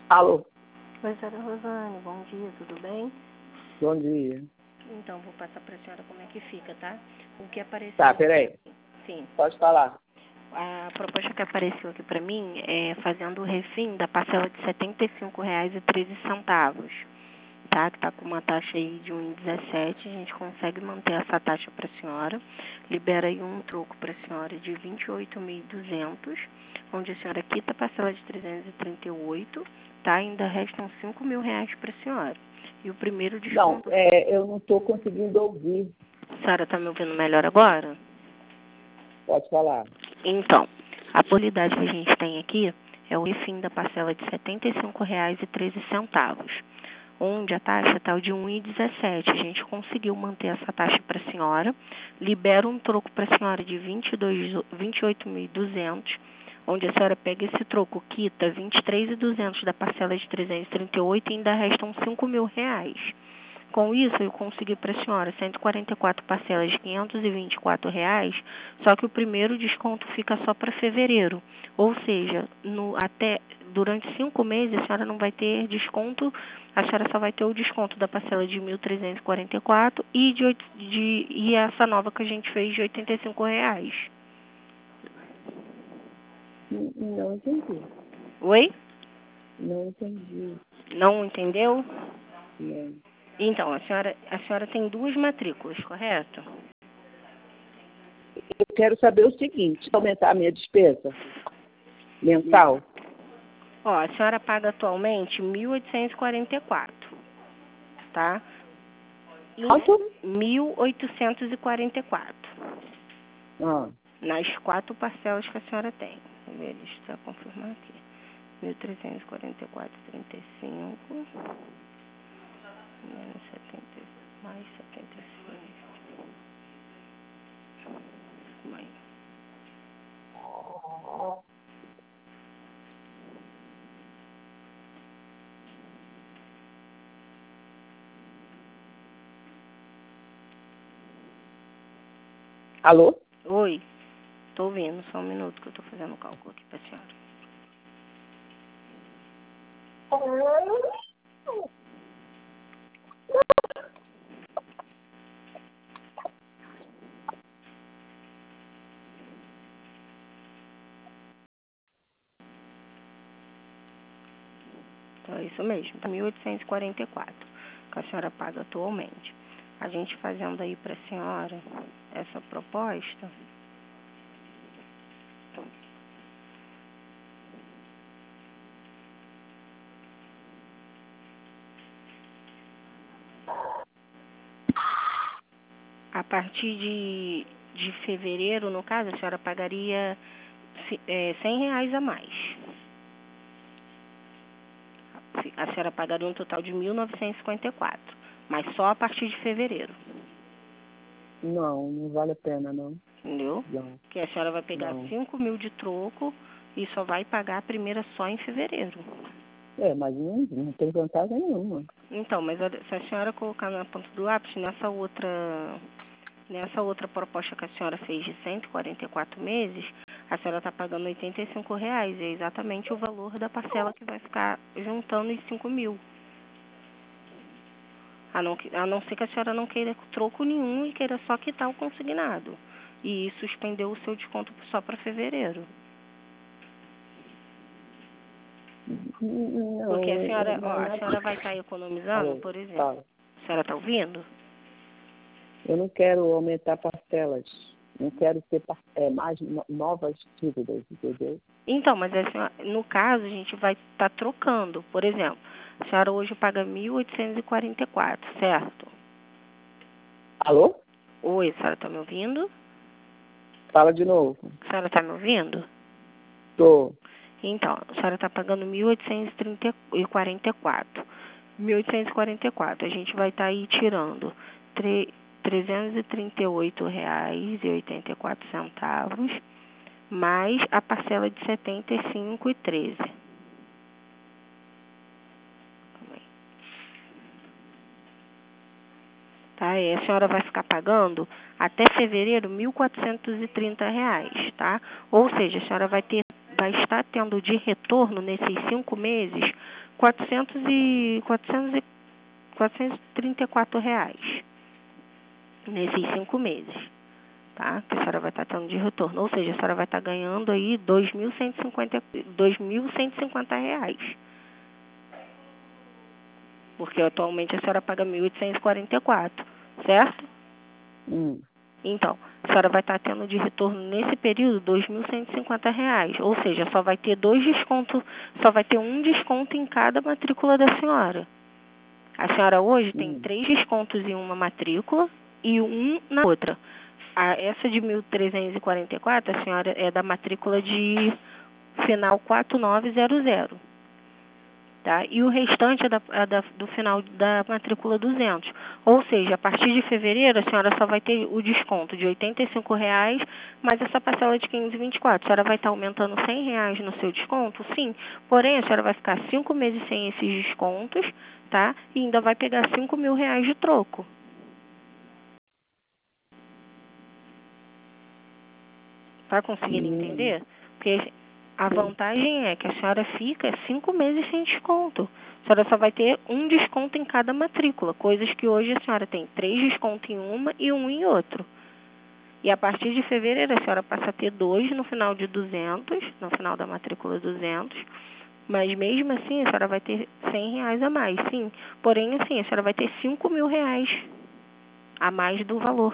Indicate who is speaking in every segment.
Speaker 1: Alô?
Speaker 2: Oi, senhora Rosane, bom dia, tudo bem?
Speaker 1: Bom dia.
Speaker 2: Então, vou passar para a senhora como é que fica, tá? O que apareceu...
Speaker 1: Tá, peraí.
Speaker 2: Sim.
Speaker 1: Pode falar.
Speaker 2: A proposta que apareceu aqui para mim é fazendo o refim da parcela de R$ 75,13, tá? Que tá com uma taxa aí de 1,17. A gente consegue manter essa taxa para a senhora. Libera aí um troco para a senhora de 28.200, onde a senhora quita a parcela de 338, tá? Ainda restam R$ 5.000 para a senhora. E o primeiro desconto...
Speaker 1: Não, eu não estou conseguindo ouvir.
Speaker 2: A senhora está me ouvindo melhor agora?
Speaker 1: Pode falar.
Speaker 2: Então, a possibilidade que a gente tem aqui é o refim da parcela de R$ 75,13, onde a taxa está de 1,17. A gente conseguiu manter essa taxa para a senhora, libera um troco para a senhora de 28.200, onde a senhora pega esse troco, quita 23.200 da parcela de 338 e ainda restam R$ 5.000. Com isso, eu consegui para a senhora 144 parcelas de R$ 524, só que o primeiro desconto fica só para fevereiro. Ou seja, durante 5 meses a senhora não vai ter desconto, a senhora só vai ter o desconto da parcela de 1.344 e essa nova que a gente fez de R$ 85.
Speaker 1: Não entendi.
Speaker 2: Oi?
Speaker 1: Não entendi.
Speaker 2: Não entendeu?
Speaker 1: Não.
Speaker 2: Então, a senhora tem 2 matrículas, correto?
Speaker 1: Eu quero saber o seguinte, aumentar a minha despesa mensal.
Speaker 2: Ó, a senhora paga atualmente 1.844, tá?
Speaker 1: Quanto?
Speaker 2: 1.844.
Speaker 1: Ah,
Speaker 2: Nas 4 parcelas que a senhora tem. Deixa eu confirmar aqui. 1.344,35 menos 70, mais 75. Mãe.
Speaker 1: alô?
Speaker 2: Oi, tô ouvindo, só um minuto que eu tô fazendo o cálculo aqui pra senhora. Então é isso mesmo, 1.844, que a senhora paga atualmente. A gente fazendo aí pra senhora essa proposta, a partir de fevereiro, no caso, a senhora pagaria R$ 100 a mais. A senhora pagaria um total de 1.954, mas só a partir de fevereiro.
Speaker 1: Não vale a pena, não.
Speaker 2: Entendeu?
Speaker 1: Não.
Speaker 2: Que a senhora vai pegar
Speaker 1: Não.
Speaker 2: 5.000 de troco e só vai pagar a primeira só em fevereiro.
Speaker 1: Mas não tem vantagem nenhuma.
Speaker 2: Então, mas se a senhora colocar na ponta do lápis, nessa outra proposta que a senhora fez de 144 meses, a senhora está pagando R$ 85. É exatamente o valor da parcela que vai ficar juntando os 5.000. A não ser que a senhora não queira troco nenhum e queira só quitar o consignado. E suspendeu o seu desconto só para fevereiro.
Speaker 1: Não,
Speaker 2: Porque a senhora,
Speaker 1: não é
Speaker 2: a senhora
Speaker 1: nada.
Speaker 2: vai estar economizando,
Speaker 1: Alô?
Speaker 2: por exemplo.
Speaker 1: Fala.
Speaker 2: A senhora está ouvindo?
Speaker 1: Eu não quero aumentar parcelas. Não quero ter mais novas dívidas, entendeu?
Speaker 2: Então, mas no caso a gente vai estar trocando. Por exemplo, a senhora hoje paga 1.844, certo?
Speaker 1: Alô?
Speaker 2: Oi, a senhora está me ouvindo?
Speaker 1: Fala de novo.
Speaker 2: A senhora está me ouvindo?
Speaker 1: Tô.
Speaker 2: Então, a senhora está pagando 1.844. 1.844. A gente vai estar aí tirando R$ 338,84, mais a parcela de R$ 75,13. Tá? E a senhora vai ficar pagando até fevereiro R$ 1.430, tá? Ou seja, a senhora vai estar tendo de retorno nesses 5 meses R$ 434 nesses 5 meses, tá? Que a senhora vai estar tendo de retorno. Ou seja, a senhora vai estar ganhando aí R$ 2.150. Porque atualmente a senhora paga 1.844, certo? Então, a senhora vai estar tendo de retorno nesse período R$ 2.150. Ou seja, só vai ter um desconto em cada matrícula da senhora. A senhora hoje tem 3 descontos em uma matrícula e um na outra. Essa de 1.344, a senhora é da matrícula de final 4900. Tá? E o restante é do final da matrícula 200. Ou seja, a partir de fevereiro, a senhora só vai ter o desconto de R$ 85, mais essa parcela de 524. A senhora vai estar aumentando R$ 100 no seu desconto? Sim. Porém, a senhora vai ficar 5 meses sem esses descontos, tá? E ainda vai pegar R$ 5.000 de troco. Tá conseguindo entender? Porque a vantagem é que a senhora fica 5 meses sem desconto. A senhora só vai ter um desconto em cada matrícula, coisas que hoje a senhora tem 3 descontos em uma e um em outro. E a partir de fevereiro a senhora passa a ter 2 no final de 200, no final da matrícula 200. Mas mesmo assim a senhora vai ter R$ 100 a mais, sim. Porém, assim, a senhora vai ter R$ 5.000 a mais do valor.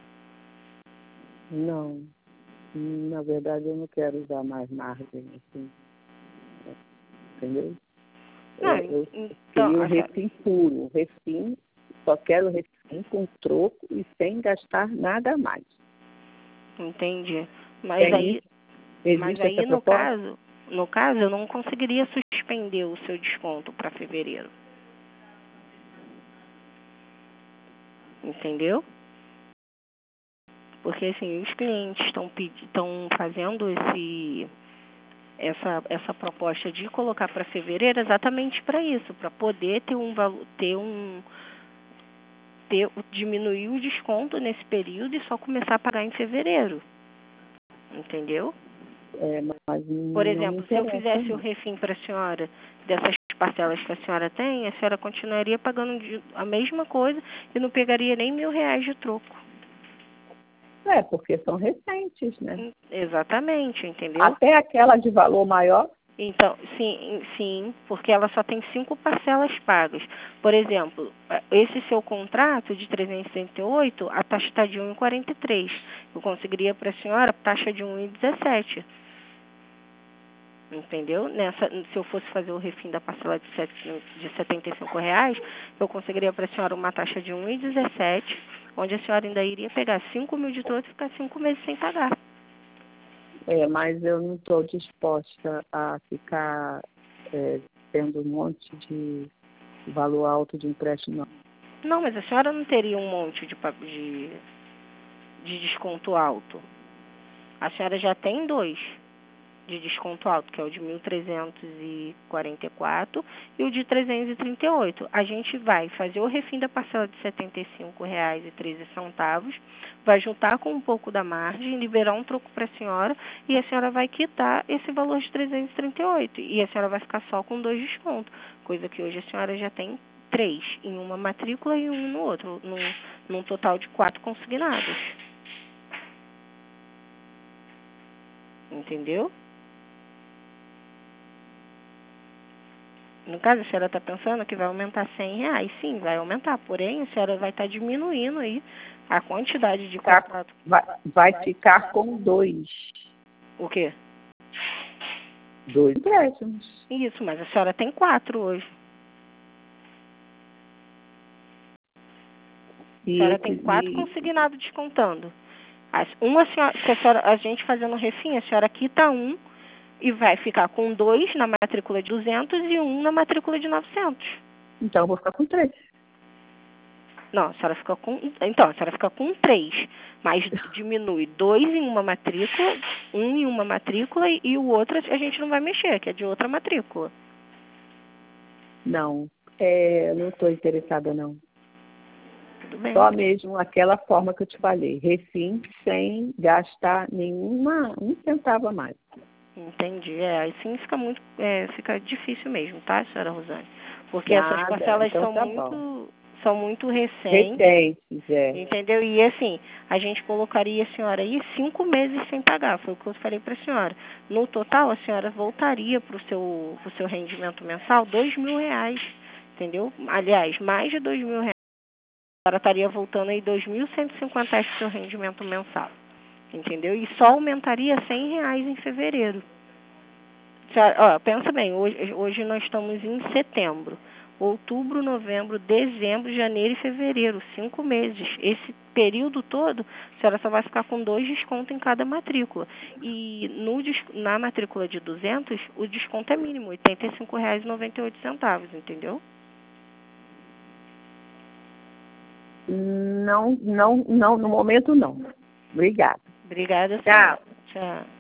Speaker 1: Não. Na verdade, eu não quero usar mais margem, assim. Entendeu?
Speaker 2: Não,
Speaker 1: Eu
Speaker 2: então,
Speaker 1: queria um refim puro. Um refim, só quero refim com troco e sem gastar nada a mais.
Speaker 2: Entendi. Mas aí no caso, eu não conseguiria suspender o seu desconto para fevereiro. Entendeu? Porque assim, os clientes estão fazendo essa proposta de colocar para fevereiro exatamente para isso, para poder diminuir o desconto nesse período e só começar a pagar em fevereiro. Entendeu? Por exemplo, se eu fizesse o refim para a senhora dessas parcelas que a senhora tem, a senhora continuaria pagando a mesma coisa e não pegaria nem R$ 1.000 de troco.
Speaker 1: Porque são recentes, né?
Speaker 2: Exatamente, entendeu?
Speaker 1: Até aquela de valor maior?
Speaker 2: Então, sim, porque ela só tem 5 parcelas pagas. Por exemplo, esse seu contrato de 368, a taxa está de 1,43. Eu conseguiria para a senhora a taxa de 1,17. Entendeu? Se eu fosse fazer o refim da parcela de R$ 75, eu conseguiria para a senhora uma taxa de 1,17, onde a senhora ainda iria pegar 5.000 de troco e ficar 5 meses sem pagar.
Speaker 1: Mas eu não estou disposta a ficar tendo um monte de valor alto de empréstimo, não.
Speaker 2: Não, mas a senhora não teria um monte de desconto alto. A senhora já tem 2 de desconto alto, que é o de 1.344 e o de 338. A gente vai fazer o refim da parcela de R$ 75,13, vai juntar com um pouco da margem, liberar um troco para a senhora e a senhora vai quitar esse valor de 338. E a senhora vai ficar só com 2 descontos, coisa que hoje a senhora já tem 3 em uma matrícula e um no outro, num total de 4 consignados. Entendeu? No caso, a senhora está pensando que vai aumentar R$ 100? Sim, vai aumentar. Porém, a senhora vai estar diminuindo aí a quantidade de contrato.
Speaker 1: Vai ficar com 2.
Speaker 2: O quê?
Speaker 1: 2 empréstimos.
Speaker 2: Isso, mas a senhora tem 4 hoje. A senhora tem 4 consignados descontando. A gente fazendo refim, a senhora quita 1 e vai ficar com 2 na matrícula de 200 e 1 na matrícula de 900.
Speaker 1: Então, eu vou ficar com 3.
Speaker 2: Não, a senhora fica com... Então, a senhora fica com 3, mas diminui 2 em uma matrícula, 1 em uma matrícula e o outro a gente não vai mexer, que é de outra matrícula.
Speaker 1: Não, eu não estou interessada, não.
Speaker 2: Tudo bem.
Speaker 1: Só mesmo aquela forma que eu te falei, refim sem gastar um centavo a mais.
Speaker 2: Entendi. Assim fica muito, fica difícil mesmo, tá, senhora Rosane? Porque essas
Speaker 1: Nada,
Speaker 2: parcelas
Speaker 1: então tá bom.
Speaker 2: são muito recentes,
Speaker 1: Recentes,
Speaker 2: entendeu? E assim, a gente colocaria a senhora aí 5 meses sem pagar, foi o que eu falei para a senhora. No total, a senhora voltaria para o seu rendimento mensal R$ 2.000, entendeu? Aliás, mais de R$ 2.000. A senhora estaria voltando aí R$ 2.150 para o seu rendimento mensal, entendeu? E só aumentaria R$ 100 em fevereiro. Pensa bem, hoje nós estamos em setembro. Outubro, novembro, dezembro, janeiro e fevereiro, 5 meses. Esse período todo, a senhora só vai ficar com 2 descontos em cada matrícula. E na matrícula de 200, o desconto é mínimo, R$ 85,98, entendeu?
Speaker 1: Não, no momento não. Obrigada.
Speaker 2: Obrigada,
Speaker 1: Tchau.
Speaker 2: senhora. Tchau.